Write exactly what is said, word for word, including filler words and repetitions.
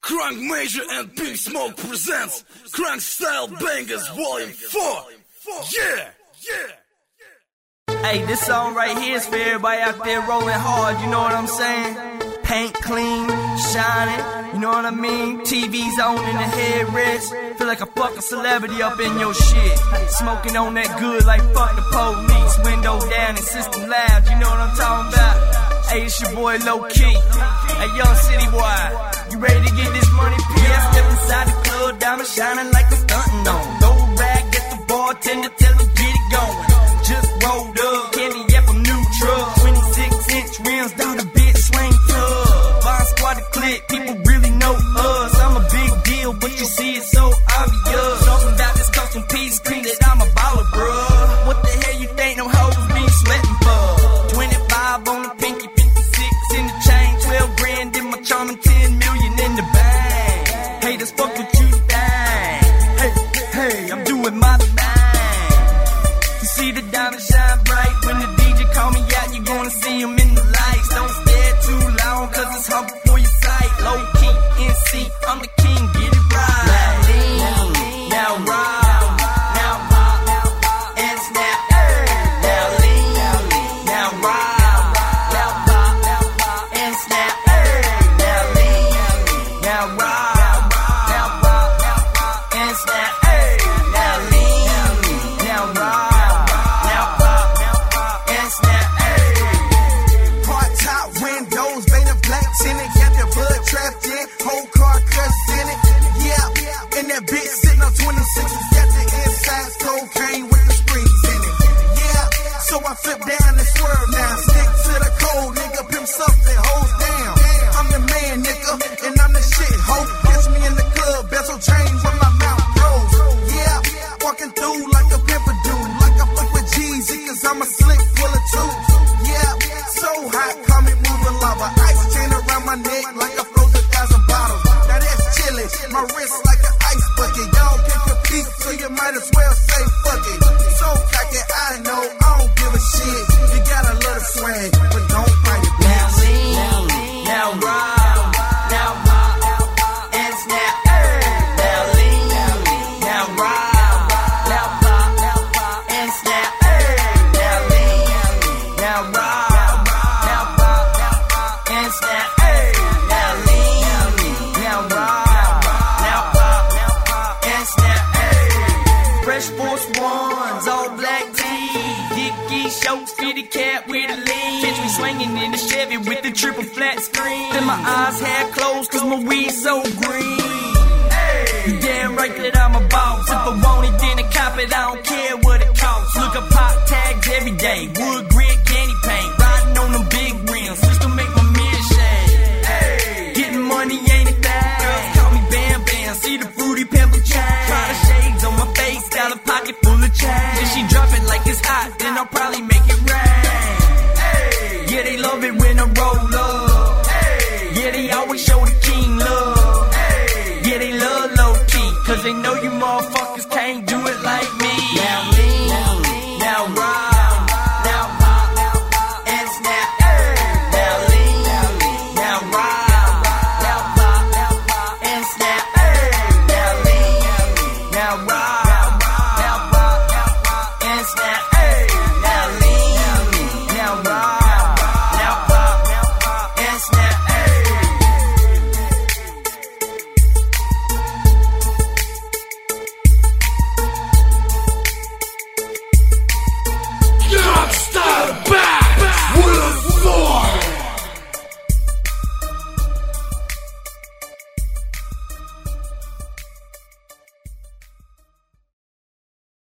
Crunk Major and Pink Smoke presents Crunk Style Bangers Volume four. Yeah, yeah. Hey, this song right here is for everybody out there rolling hard, you know what I'm saying? Paint clean, shining, you know what I mean? T V's on in the headrest. Feel like a fucking celebrity up in your shit. Smoking on that good like fuck the police. Window down and system loud, you know what I'm talking about? Hey, it's your boy Low Key. Hey, young city boy, you ready to get this money? P S step inside the club, diamond shining like a stuntin' on. Throw rag at the bartender, tell him get it going. Just rolled up, candy apple new truck. twenty-six inch rims down the bitch swing tub. Bomb squad the clip, people really know us. I'm a big deal, but you see it so obvious. Talking about this custom piece, cream that I'm a baller, bruh. What the hell you think them hoes be sweating for? twenty-five on the pinky, fifty-six in the chain, twelve grand in my charm and ten million in the bank. Haters fuck with you, dang. Hey, hey, I'm doing my thing. You see the diamond shine bright when the D J call me out, you gonna see him in the lights. Don't stare too long, cause it's humble for your sight. Low key, N C, I'm the king, get it right. Now lean, now rock, now pop, and snap. Now lean, now rock, now pop, and snap. Now lean, now rock, now pop, and snap. Now lean, now rock. Trapped in, whole car cussed in it. Yeah, and that bitch sitting on twenty-sixes, got the insides, cocaine with the springs in it. Yeah, so I flip down and swerve now. Stick to the code, nigga, pimp something, hold down. I'm the man, nigga, and I'm the shit, ho. Catch me in the club, bezel chain with my mouth closed. Yeah, walking through like a pimper dude, like I fuck with Jeezy, cause I'm a slick full of tubes. Yeah, so hot, call me moving lava. Ice chain around my neck like a Now that's chillin', my wrist like an ice bucket. Y'all can compete, so you might as well say fuck it. So cocky, I know, I don't give a shit. You gotta love the swag, but don't fight it. Now lean, now rock, now pop, and snap. Now lean, now rock, now pop, and snap. Now lean, now rock, now pop, and snap. Fresh Force Ones, all black tees, Dickie shorts, kitty cat with a lean. Catch me swinging in the Chevy with the triple flat screen. Then my eyes half closed cause my weed so green. Hey, you damn right that I'm a boss. If I want it, then I cop it, I don't care what it costs. Look up hot tags every day, wood